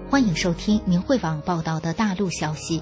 欢迎收听明慧网报道的大陆消息。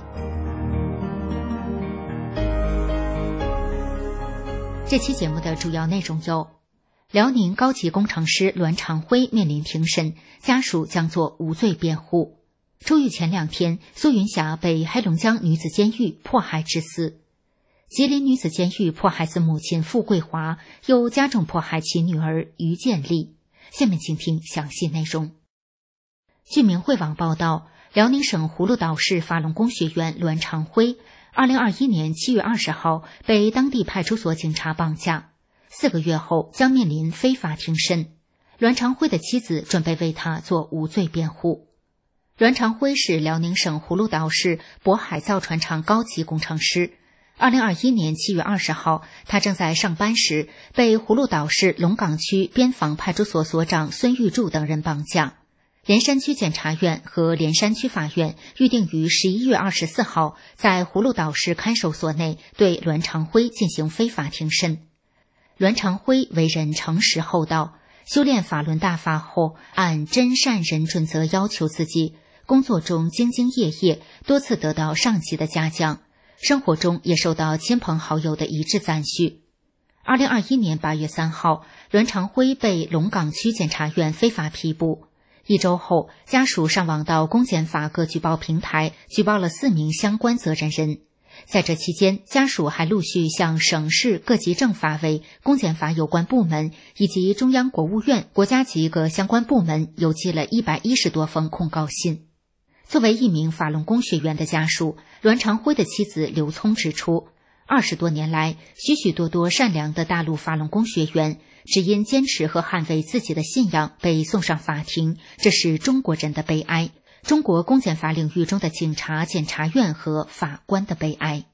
这期节目的主要内容有：辽宁高级工程师栾长辉面临庭审，家属将作无罪辩护。出狱前2天，苏云霞被黑龙江女子监狱迫害致死。吉林女子监狱迫害子母亲傅桂华，又加重迫害其女儿于建丽。下面请听详细内容。据明慧网报道，辽宁省葫芦岛市法轮功学员栾长辉2021年7月20号被当地派出所警察绑架，4个月后将面临非法庭审。栾长辉的妻子准备为他做无罪辩护。栾长辉是辽宁省葫芦岛市渤海造船厂高级工程师。2021年7月20号，他正在上班时被葫芦岛市龙岗区边防派出所所长孙玉柱等人绑架。连山区检察院和连山区法院预定于11月24号在葫芦岛市看守所内对栾长辉进行非法庭审。栾长辉为人诚实厚道，修炼法轮大法后，按真善人准则要求自己，工作中兢兢业业，多次得到上级的嘉奖，生活中也受到亲朋好友的一致赞许。2021年8月3号，栾长辉被龙岗区检察院非法批捕。1周后，家属上网到公检法各举报平台举报了4名相关责任人。在这期间，家属还陆续向省市各级政法委、公检法有关部门以及中央国务院、国家级各相关部门邮寄了110多封控告信。作为一名法轮功学员的家属，栾长辉的妻子刘聪指出，20多年来，许许多多善良的大陆法轮功学员只因坚持和捍卫自己的信仰被送上法庭，这是中国人的悲哀，中国公检法领域中的警察、检察院和法官的悲哀。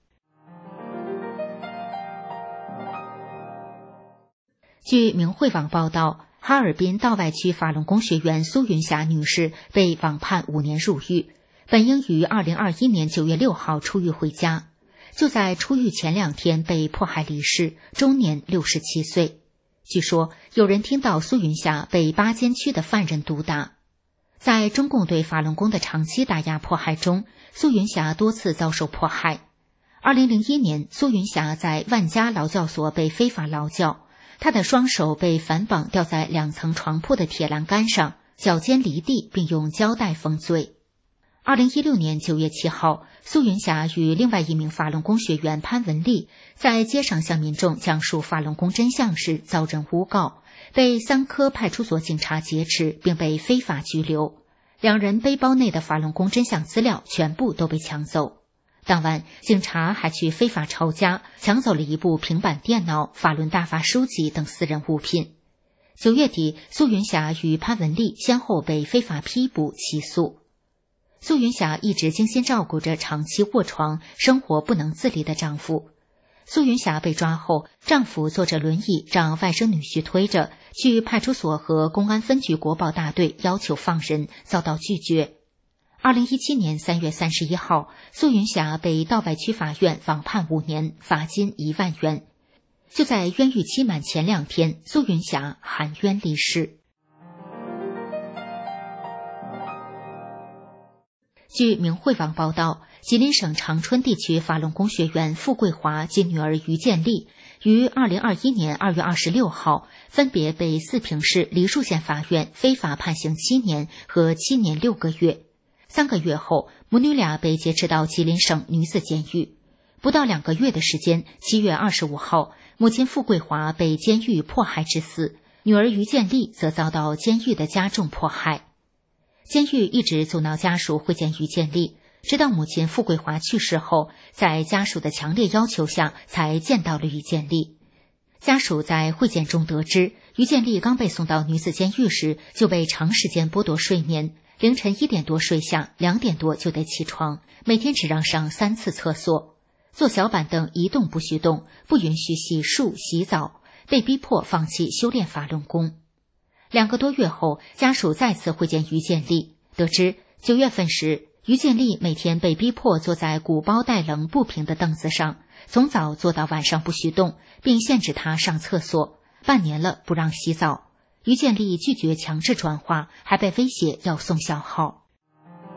据明慧网报道，哈尔滨道外区法轮功学员苏云霞女士被网判5年入狱，本应于2021年9月6号出狱回家，就在出狱前2天被迫害离世，终年67岁。据说有人听到苏云霞被巴监区的犯人毒打。在中共对法轮功的长期打压迫害中，苏云霞多次遭受迫害。2001年，苏云霞在万家劳教所被非法劳教，她的双手被反绑吊在2层床铺的铁栏杆上，脚尖离地，并用胶带封嘴。2016年9月7号，苏云霞与另外一名法轮功学员潘文丽在街上向民众讲述法轮功真相时遭人诬告，被3科派出所警察劫持，并被非法拘留。2人背包内的法轮功真相资料全部都被抢走。当晚，警察还去非法抄家，抢走了一部平板电脑、法轮大法书籍等私人物品。9月底，苏云霞与潘文丽先后被非法批捕起诉。苏云霞一直精心照顾着长期卧床、生活不能自理的丈夫。苏云霞被抓后，丈夫坐着轮椅让外甥女婿推着去派出所和公安分局国保大队要求放人，遭到拒绝。2017年3月31号，苏云霞被道外区法院网判5年，罚金1万元。就在冤狱期满前2天，苏云霞含冤离世。据明慧网报道，吉林省长春地区法轮功学员傅桂华及女儿于建丽于2021年2月26号分别被四平市梨树县法院非法判刑7年和7年6个月。3个月后，母女俩被劫持到吉林省女子监狱。不到2个月的时间，7月25号，母亲傅桂华被监狱迫害致死，女儿于建丽则遭到监狱的加重迫害。监狱一直阻挠家属会见于建丽，直到母亲傅桂华去世后，在家属的强烈要求下才见到了于建丽。家属在会见中得知，于建丽刚被送到女子监狱时就被长时间剥夺睡眠，凌晨1点多睡下，2点多就得起床，每天只让上3次厕所，坐小板凳一动不许动，不允许洗漱洗澡，被逼迫放弃修炼法轮功。2个多月后，家属再次会见于建丽，得知9月份时，于建丽每天被逼迫坐在鼓包带棱不平的凳子上，从早坐到晚上不许动，并限制她上厕所，半年了不让洗澡。于建丽拒绝强制转化，还被威胁要送小号。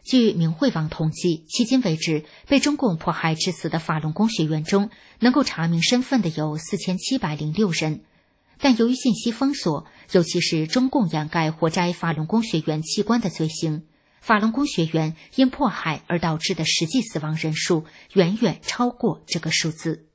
据明慧网统计，迄今为止，被中共迫害致死的法轮功学员中，能够查明身份的有4706人。但由于信息封锁，尤其是中共掩盖活摘法轮功学员器官的罪行，法轮功学员因迫害而导致的实际死亡人数远远超过这个数字。